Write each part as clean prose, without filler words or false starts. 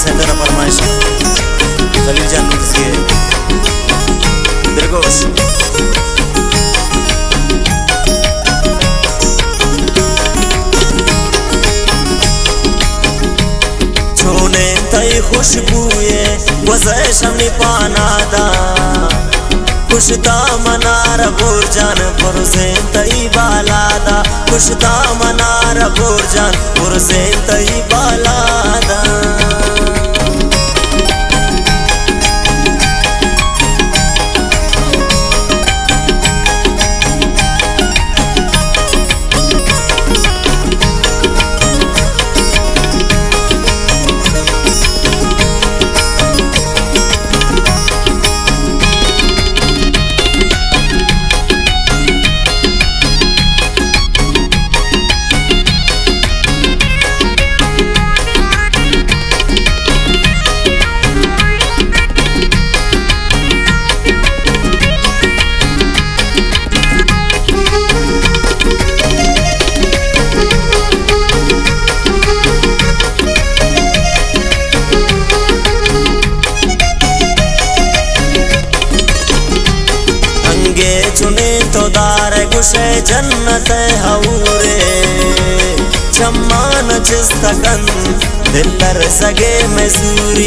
centre फरमाइश खलील जान नुर्सिए दिलगोश छोने तई खुशबूए वज़े शमी पानादा खुशदा मनार बुरजान पुरसें तई बालादा खुशदा मनार बुरजान पुरसें तई बालादा चुने तो दार गुशे जन्नत हऊरे चम्मान चिस्तकन दिलर सगे मसूरी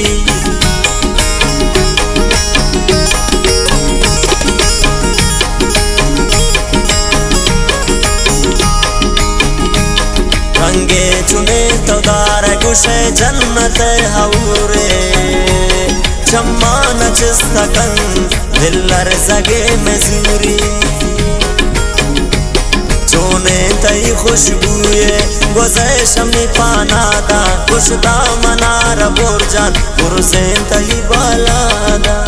रंगे चुने तो दार गुशे जन्नत हऊरे चम्मान चिस्तकन दिलर सगे मसूरी चोने तई खुशबूए वज़े शमी पानादा खुशदा मनार बुरजान पुरसें तई बालादा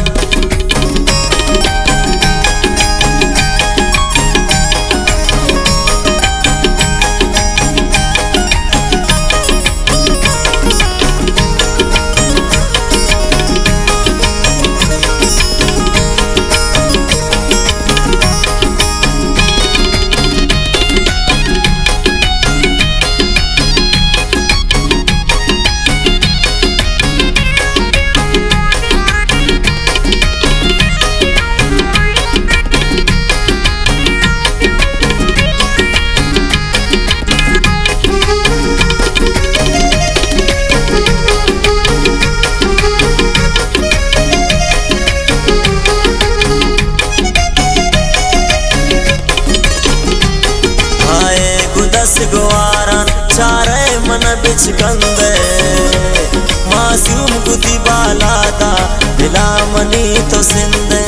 गुवारन चारे मन बिच कंदे मासूम गुदी बालादा दिला मनी तो सिंदे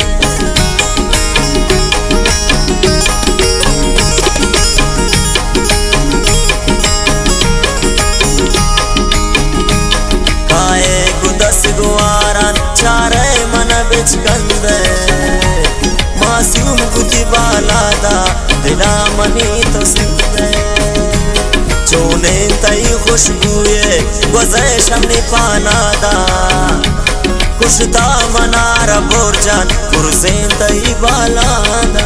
काए गुदस गुवारन चारे मन बिच कंदे मासूम गुदी बालादा दिला मनी तो सिंदे चोने तई खुशबूए वज़े शमी पानादा खुशदा मनार बुरजान पुरसें तई बालादा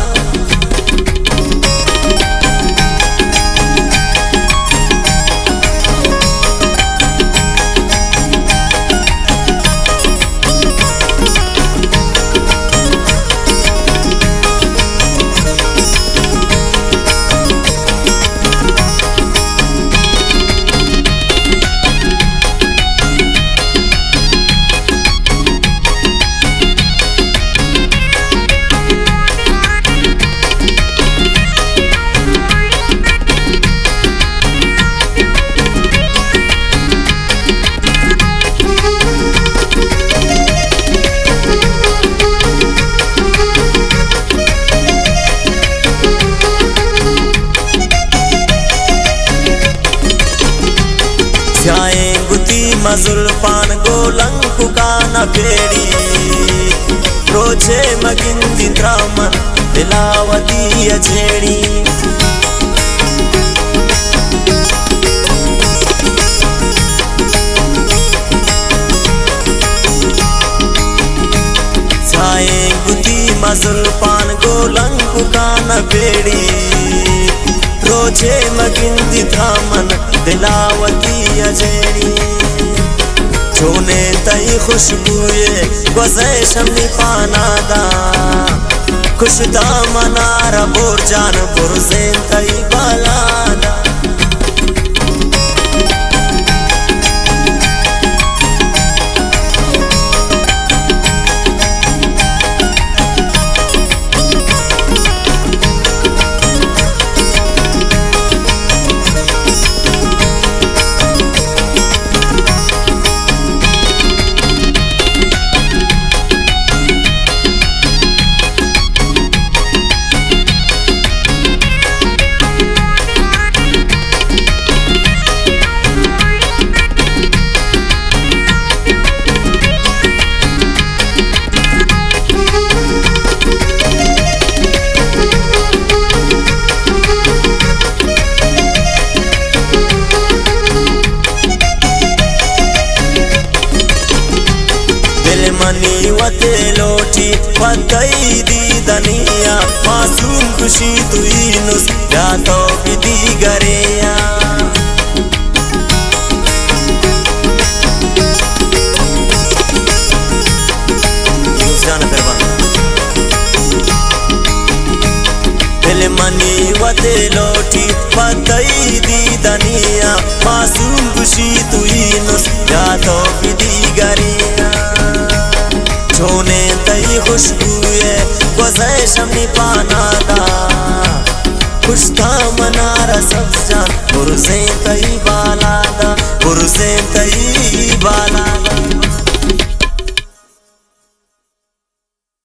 जुल्फान गोलंग कुकाना पेड़ी रोजे मगिंदी द्रामन दिलावती अछेड़ी छाए गुदी मजुल्फान गोलंग कुकाना पेड़ी रोजे मगिंदी द्रामन दिलावती अछेड़ी چونه تای خوشبوی گذشتم پانادا کشتا منارا برجان برزین تای بالادا मनी वते लोटी पतई दी दनिया मासूम खुशी तुई नुस या तो विधि गरेया दिल मनी वते लोटी पतई दी दनिया मासूम खुशी तुई नुस या तो विधि गरेया छोने तई खुशबुए गुज़ैशम पानादा खुशता मनारा सब जान पुरज़े तई बालादा पुरज़े तई बाला